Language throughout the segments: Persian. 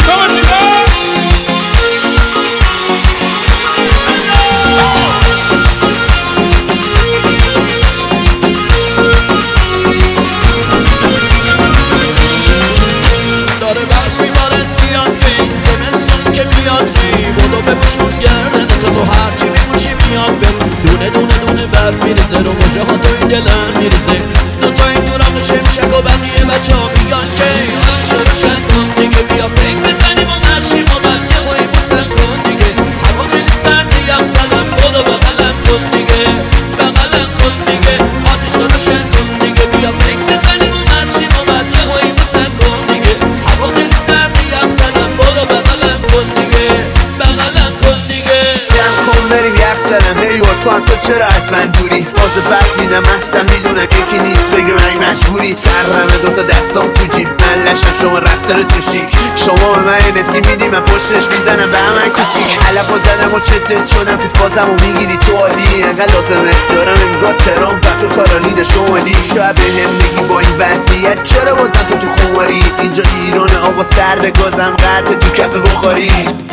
میریزه رو مجه ها تو این دلم میریزه دوتا این دورم و شمشک و بقیه بچه ها میگن که من شروشن کن دیگه بیا پینگ بزنیم و مرشیم و من یه هایی بوسن کن دیگه هوا خیلی سرده یخ زدم برو بغلم کن دیگه بغلم کن دیگه آتیش روشن کن دیگه بیا پینگ بزنیم و مرشیم و من یه هایی بوسن کن دیگه هوا خیلی سرده یخ زدم برو بغلم کن دیگه بغلم کن دیگه جمع کن بریم یخ زدم هی با تو هم تو چرا از من دوری باز بد میدم اصلا میدونم یکی نیست بگه من مجبوری سرمه دوتا دستام تو جیب من لشم شما رفتار تو شیک شما به من نسی میدی من پشتش میزنم به همن کوچیک علفا زدم و چتت شدم پیف بازم و میگیری تو عالی انقدر لاتمت دارم انگار ترام و تو کارالید شمالی شاید به هم میگی با این وضعیت چرا بازم تو خماری اینجا ایران آقا سرد گازم قطع تو کف بخاری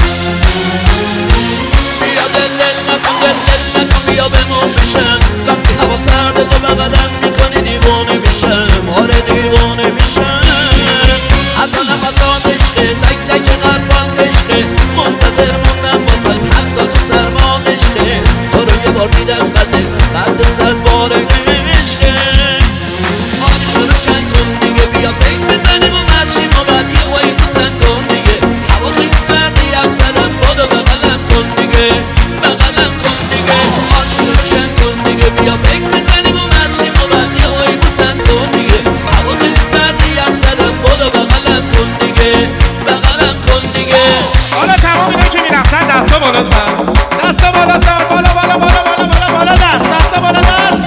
بیا دل نکن بیا بمون بشم وقتی هوا سرده تو بغلم میکنی دیوانه میشم آره دیوانه میشم حتی نفسات عشقه تک تک قلبان عشقه منتظر موندم واسط حتی تو سرما عشقه تو رو یه بار میدم بعد 100 بار عشقه آتیش رو روشن کن دیگه بیا پینگ بزنیم و مرشیم و بعد یه وایی بوسن کن دیگه هوا خیلی سردی یخ زدم بدو بغلم کن دیگه بغلم کن دیگه آتیش رو روشن کن دیگه بیا پینگ بزنیم و مرشیم و بعد یه وایی بوسن کن دیگه هوا خیلی سردی یخ زدم بدو بغلم کن دیگه بغلم کن دیگه حالا تمام اینا که میرقصن دستا بالا سر دستا بالا سر بالا بالا بالا بالا بالا بالا دست دستا بالا دست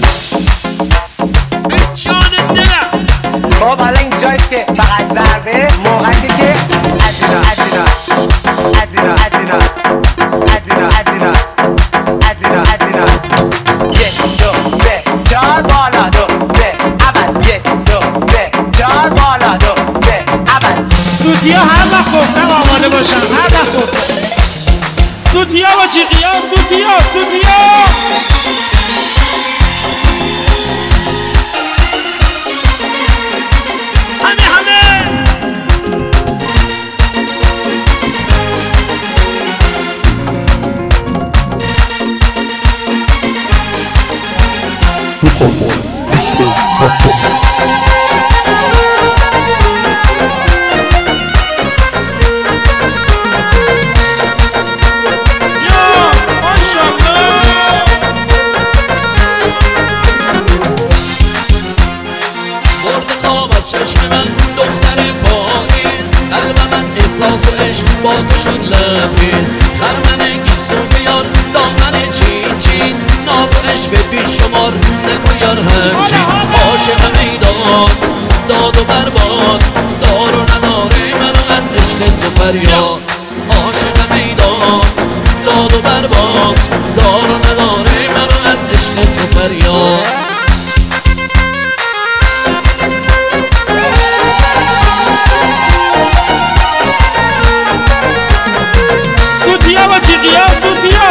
به جان دلم خب حالا اینجاش که فقط ضربه موقعشه که ادینا ادینا ادینا ادینا ادینا ادینا ادینا ادینا 1 2 3 4 بالا 2 3 اول 1 2 3 4 بالا 2 3 اول سوتیا هر وقت گفتم آماده باشم هر وقت گفتم سوتیا با جیغیا سوتیا همه چشم من دختر پاییز قلبم از احساس عشق با تو شد لبریز خرمن گیسو بیار دامن چین چین ناز عشق بیشمار نکن یار همچین عاشق میدان داد و برباد دار و نداره منو از عشق تو فریاد عاشق میدان داد و برباد دار و نداره منو از عشق تو فریاد سوتیا با جیغیا سوتیا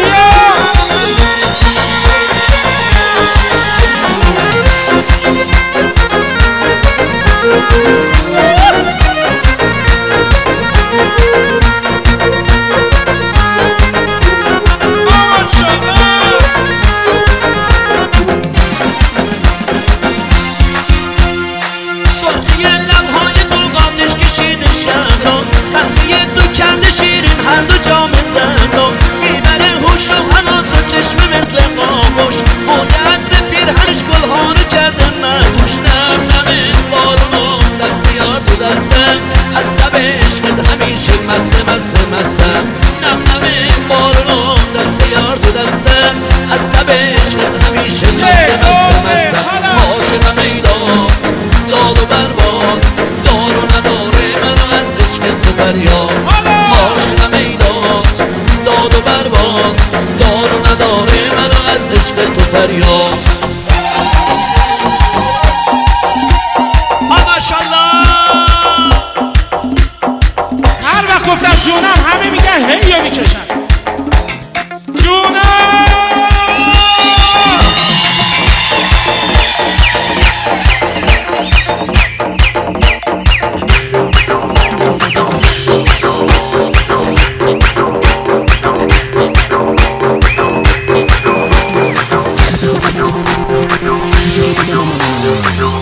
سرخی لبهای گلگاتش کشیده شمران خنده تو کرده شیرین هر دو جام زندان میبره هوش و حواس و چشم مثل قاموش موده عطر پیرهنش گلها رو کرده مدوش نم نمه بارون و دستی do